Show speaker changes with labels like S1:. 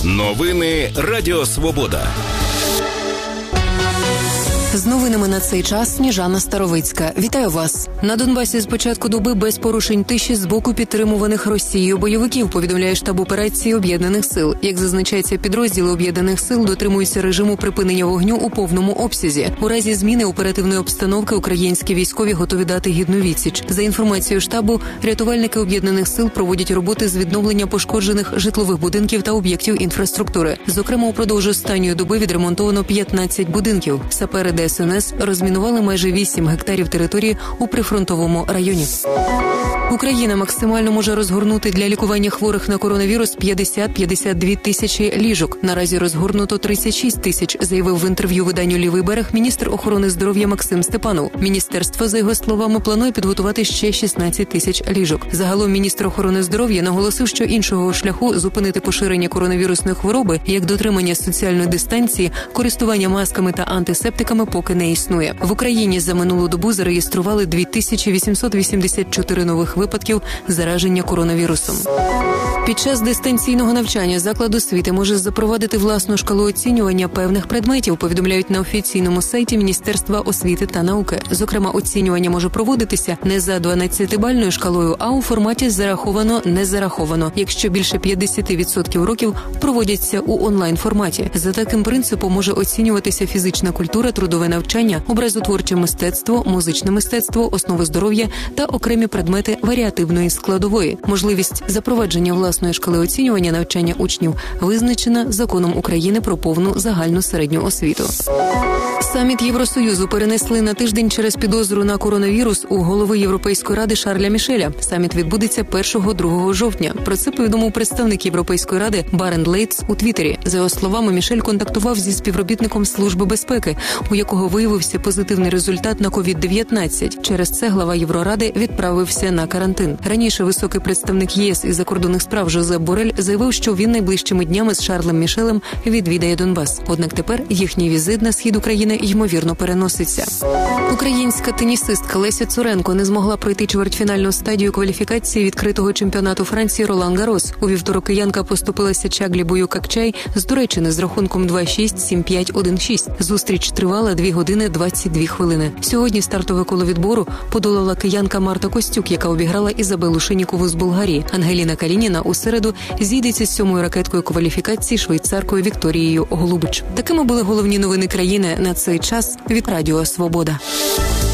S1: Новини Радіо Свобода.
S2: З новинами на цей час Сніжана Старовицька. Вітаю вас. На Донбасі з початку доби без порушень тиші з боку підтримуваних Росією бойовиків, повідомляє штаб операції Об'єднаних сил. Як зазначається, підрозділи Об'єднаних сил дотримуються режиму припинення вогню у повному обсязі. У разі зміни оперативної обстановки українські військові готові дати гідну відсіч. За інформацією штабу, рятувальники Об'єднаних сил проводять роботи з відновлення пошкоджених житлових будинків та об'єктів інфраструктури. Зокрема, упродовж останньої доби відремонтовано 15 будинків. Сапери ДСНС розмінували майже 8 гектарів території у прифронтовому районі. Україна максимально може розгорнути для лікування хворих на коронавірус 50-52 тисячі ліжок. Наразі розгорнуто 36 тисяч, заявив в інтерв'ю виданню «Лівий берег» міністр охорони здоров'я Максим Степанов. Міністерство, за його словами, планує підготувати ще 16 тисяч ліжок. Загалом міністр охорони здоров'я наголосив, що іншого шляху зупинити поширення коронавірусної хвороби, як дотримання соціальної дистанції, користування масками та антисептиками, поки не існує. В Україні за минулу добу зареєстрували 2884 нових випадків зараження коронавірусом. Під час дистанційного навчання заклад освіти може запровадити власну шкалу оцінювання певних предметів, повідомляють на офіційному сайті Міністерства освіти та науки. Зокрема, оцінювання може проводитися не за 12-бальною шкалою, а у форматі зараховано-не зараховано, якщо більше 50% уроків проводяться у онлайн-форматі. За таким принципом може оцінюватися фізична культура, трудове навчання, образотворче мистецтво, музичне мистецтво, основи здоров'я та окремі предмети варіативної складової. Можливість запровадження власної шкали оцінювання навчання учнів визначена Законом України про повну загальну середню освіту. Саміт Євросоюзу перенесли на тиждень через підозру на коронавірус у голови Європейської ради Шарля Мішеля. Саміт відбудеться 1-2 жовтня. Про це повідомив представник Європейської ради Барент Лейтс у Твіттері. За його словами, Мішель контактував зі співробітником Служби безпеки, у якого виявився позитивний результат на COVID-19. Через це глава Євроради відправився на карантин. Раніше високий представник ЄС із закордонних справ Жозеп Борель заявив, що він найближчими днями з Шарлем Мішелем відвідає Донбас. Однак тепер їхній візит на схід України ймовірно переноситься. Українська тенісистка Леся Цуренко не змогла пройти чвертьфінальну стадію кваліфікації відкритого чемпіонату Франції Ролан Гарос. У вівторок киянка поступилася Чаглі Бою-Какчай з Туреччини з рахунком 2-6, 7-5, 1-6. Зустріч тривала 2 години 22 хвилини. Сьогодні стартове коло відбору подолала киянка Марта Костюк, яка обіграла Ізабелу Шинікову з Болгарії. Ангеліна Калініна у середу зійдеться з 7-ю ракеткою кваліфікації швейцаркою Вікторією Голубич. Такими були головні новини країни на цей час від Радіо Свобода.